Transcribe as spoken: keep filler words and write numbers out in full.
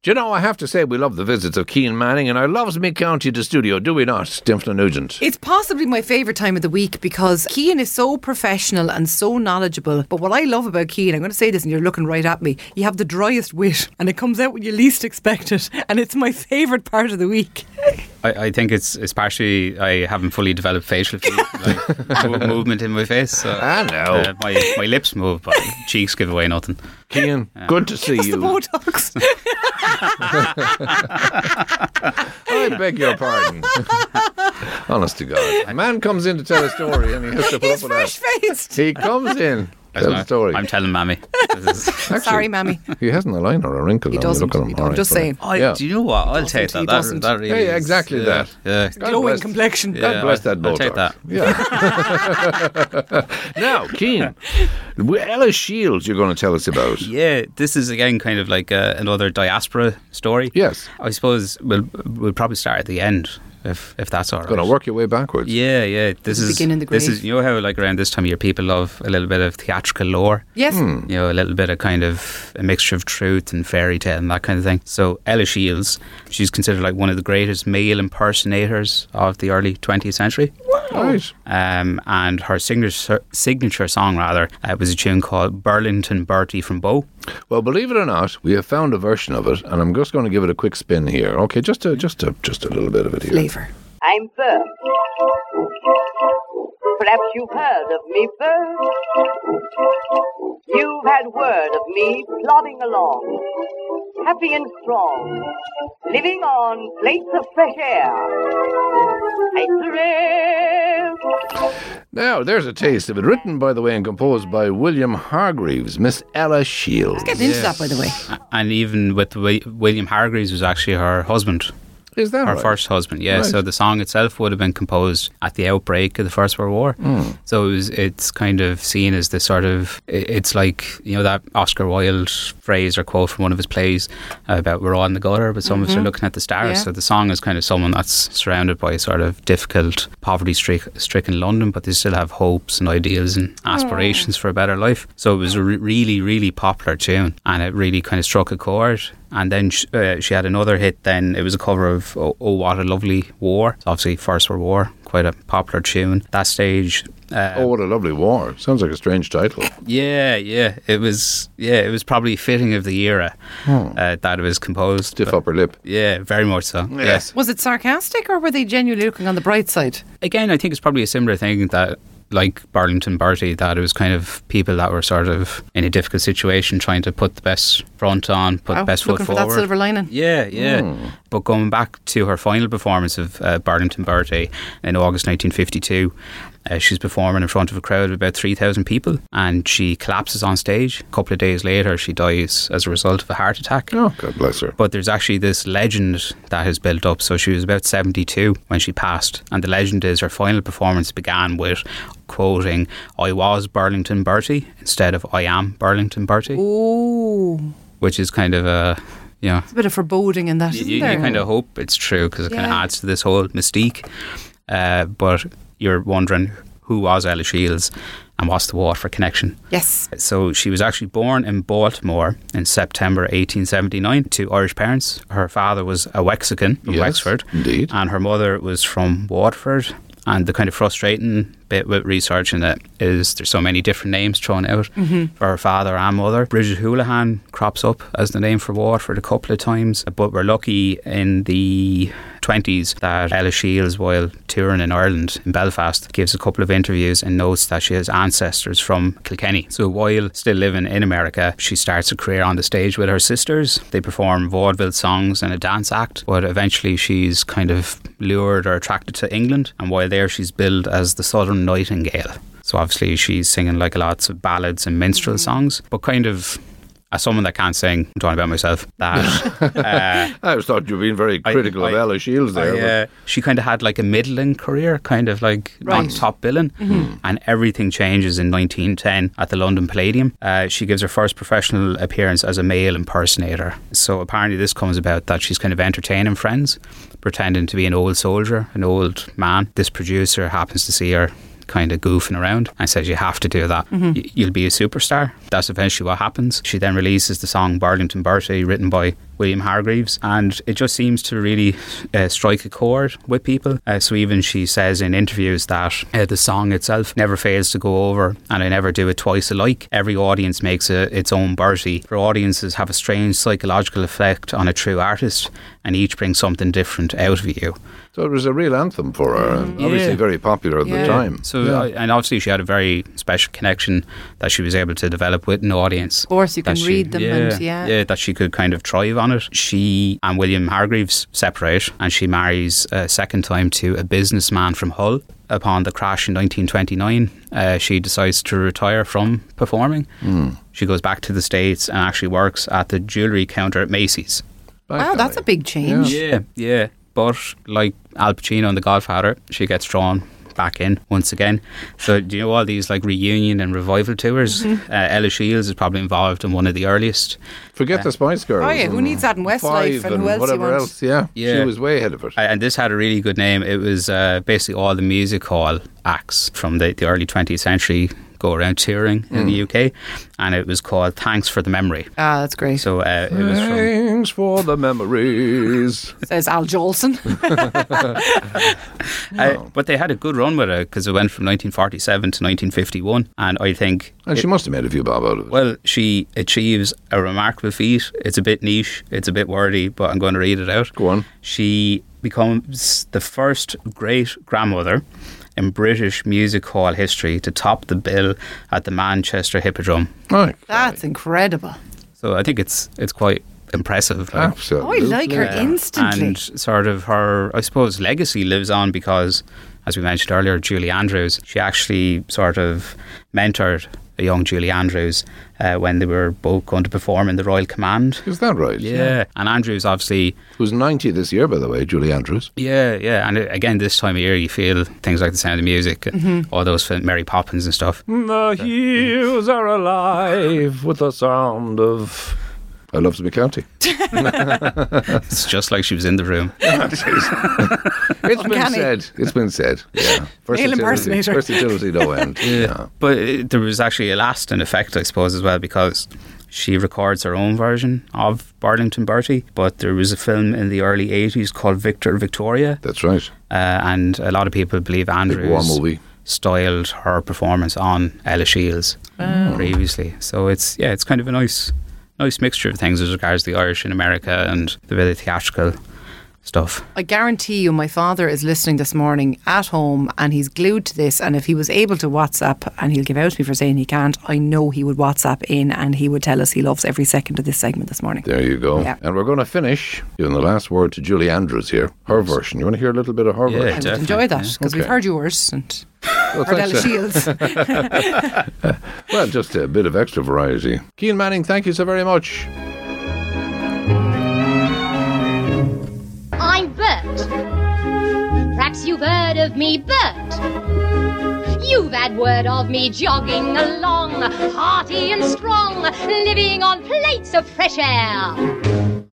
Do you know, I have to say we love the visits of Cian Manning, and I loves me county to studio, do we not, Stimfna Nugent? It's possibly my favourite time of the week because Cian is so professional and so knowledgeable. But what I love about Cian, I'm going to say this and you're looking right at me, you have the driest wit and it comes out when you least expect it, and it's my favourite part of the week. I, I think it's it's partially I haven't fully developed facial like, movement in my face. So, I know. Uh, my, my lips move, but cheeks give away nothing. Cian, yeah. Good to see That's you. the Botox. I beg your pardon. Honest to God. A man comes in to tell a story and he has to put He's up with fresh that. faced. He comes in. Tell the story. I'm telling Mammy. Actually, Sorry, Mammy. He hasn't a line or a wrinkle. He on. doesn't. Look at him. He All don't. right, Just fine. saying. I, Yeah. Do you know what? I'll take that. He That, doesn't. that really Hey, is- exactly yeah, that. Yeah. God Glowing bless, complexion. God Yeah, bless that I'll Botox. take that. Yeah. Now, Cian, Ella Shields you're going to tell us about. Yeah, this is again kind of like uh, another diaspora story. Yes. I suppose we'll we'll probably start at the end if if that's all right. Going to work your way backwards. Yeah, yeah. This is Begin in the this grave. is you know how like around this time of year people love a little bit of theatrical lore. Yes. Hmm. You know, a little bit of kind of a mixture of truth and fairy tale and that kind of thing. So Ella Shields, she's considered like one of the greatest male impersonators of the early twentieth century. Right. Um, and her signature signature song rather uh, was a tune called Burlington Bertie from Bow. Well, believe it or not, we have found a version of it, and I'm just going to give it a quick spin here. Okay, just a just a just a little bit of it here. Flavour. I'm Bert. Perhaps you've heard of me, Bert. You've had word of me plodding along, happy and strong, living on plates of fresh air. Now, there's a taste of it, written, by the way, and composed by William Hargreaves, Miss Ella Shields. Get into that, by the way. And even with Wi- William Hargreaves was actually her husband. Is that Her right? first husband, yeah. Right. So the song itself would have been composed at the outbreak of the First World War. Mm. So it was, it's kind of seen as this sort of, it- it's like, you know, that Oscar Wilde phrase or quote from one of his plays about we're all in the gutter, but some of us are looking at the stars. Yeah. So the song is kind of someone that's surrounded by sort of difficult, poverty-stricken London, but they still have hopes and ideals and aspirations for a better life. So it was a re- really, really popular tune, and it really kind of struck a chord. And then sh- uh, she had another hit then. It was a cover of Oh, oh What a Lovely War. It's obviously First World War, quite a popular tune. At that stage... Uh, Oh, what a lovely war. Sounds like a strange title. Yeah, yeah. It was yeah, it was probably fitting of the era uh, that it was composed. Stiff But- upper lip. Yeah, very much so. Yes. Was it sarcastic or were they genuinely looking on the bright side? Again, I think it's probably a similar thing that, like Burlington Bertie, that it was kind of people that were sort of in a difficult situation trying to put the best front on, put Wow, the best foot looking for forward. that silver lining. Yeah, yeah. But going back to her final performance of uh, Burlington Bertie in August nineteen fifty-two, uh, she's performing in front of a crowd of about three thousand people, and she collapses on stage. A couple of days later, she dies as a result of a heart attack. Oh, God bless her. But there's actually this legend that has built up. So she was about seventy-two when she passed, and the legend is her final performance began with quoting, "I was Burlington Bertie" instead of "I am Burlington Bertie," Ooh. which is kind of a, you know, It's a bit of foreboding in that, you, isn't you there? kind of hope it's true because it kind of Yeah. adds to this whole mystique. Uh, but you're wondering who was Ella Shields and what's the Waterford connection? Yes. So she was actually born in Baltimore in September eighteen seventy-nine to Irish parents. Her father was a Wexican from Yes, Wexford, indeed. and her mother was from Waterford. And the kind of frustrating bit with researching it is there's so many different names thrown out for her father and mother. Bridget Houlihan crops up as the name for Waterford a couple of times, but we're lucky in the twenties that Ella Shields, while touring in Ireland, in Belfast, gives a couple of interviews and notes that she has ancestors from Kilkenny. So while still living in America, she starts a career on the stage with her sisters. They perform vaudeville songs and a dance act, but eventually she's kind of lured or attracted to England, and while there she's billed as the Southern Nightingale. So obviously she's singing like lots of ballads and minstrel songs, but kind of as someone that can't sing, I'm talking about myself, that uh, I just thought you were being very I- critical of I- Ella Shields there. I, uh, she kind of had like a middling career, kind of like on Right. top billing, and everything changes in nineteen ten at the London Palladium. Uh, she gives her first professional appearance as a male impersonator. So apparently this comes about that she's kind of entertaining friends, pretending to be an old soldier, an old man. This producer happens to see her kind of goofing around and says you have to do that. Y- you'll be a superstar. That's eventually what happens. She then releases the song Burlington Bertie, written by William Hargreaves, and it just seems to really uh, strike a chord with people. Uh, so even she says in interviews that uh, the song itself never fails to go over, and I never do it twice alike. Every audience makes a, its own Bertie. For audiences have a strange psychological effect on a true artist, and each brings something different out of you. So it was a real anthem for her, and Yeah. obviously very popular at Yeah. the time. So Yeah. uh, and obviously she had a very special connection that she was able to develop with an audience. Of course, you That can she- read them yeah, and yeah. yeah, that she could kind of thrive on it. She and William Hargreaves separate, and she marries a second time to a businessman from Hull. Upon the crash in nineteen twenty-nine, uh, she decides to retire from performing. Mm. She goes back to the States and actually works at the jewellery counter at Macy's. Wow, that's a big change. Yeah, yeah. But like Al Pacino and The Godfather, she gets drawn back in once again. So do you know all these like reunion and revival tours? Mm-hmm. Uh, Ella Shields is probably involved in one of the earliest. Forget the Spice Girls. Oh, yeah, who and needs that in Westlife Five and who else you whatever want? else. Yeah. Yeah. She was way ahead of it. Uh, and this had a really good name. It was uh, basically all the music hall acts from the, the early twentieth century go around touring in the U K, and it was called Thanks for the Memory. Ah, that's great. So uh, it was from Thanks for the memories. Says Al Jolson. Uh, but they had a good run with it because it went from nineteen forty-seven to nineteen fifty-one, and I think And she must have made a few bob out of it. well, she achieves a remarkable feat. It's a bit niche, it's a bit wordy, but I'm going to read it out. Go on. She becomes the first great grandmother in British music hall history to top the bill at the Manchester Hippodrome. Right. That's incredible. So I think it's it's quite impressive. like. Absolutely. Oh, I like her Yeah. instantly. And sort of her, I suppose, legacy lives on because, as we mentioned earlier, Julie Andrews, she actually sort of mentored a young Julie Andrews uh, when they were both going to perform in the Royal Command. Is that right? Yeah. And Andrews obviously, Who's ninety this year, by the way, Julie Andrews. yeah, yeah. And uh, again, this time of year, you feel things like The Sound of Music and Mm-hmm. all those film, Mary Poppins and stuff. The hills are alive with the sound of... I love to be county. It's just like she was in the room. It's been Uncanny. said. It's been said. Yeah. Male impersonator. Versatility, no end. Yeah. But it, there was actually a lasting effect, I suppose, as well, because she records her own version of Burlington Bertie. But there was a film in the early eighties called Victor Victoria, That's right. uh, and a lot of people believe Big war Andrews movie. styled her performance on Ella Shields previously. So it's yeah, it's kind of a nice, nice mixture of things as regards the Irish in America and the bit of theatrical stuff. I guarantee you my father is listening this morning at home and he's glued to this, and if he was able to WhatsApp, and he'll give out to me for saying he can't, I know he would WhatsApp in and he would tell us he loves every second of this segment this morning. There you go. Yeah. And we're going to finish giving the last word to Julie Andrews here. Her version. You want to hear a little bit of her Yeah, I version? would definitely, enjoy that yeah. because we've Okay. heard yours and Well, heard thanks, Ella uh, Shields. well, just a bit of extra variety. Cian Manning, thank you so very much. I'm Bert. Perhaps you've heard of me, Bert. You've had word of me jogging along, hearty and strong, living on plates of fresh air.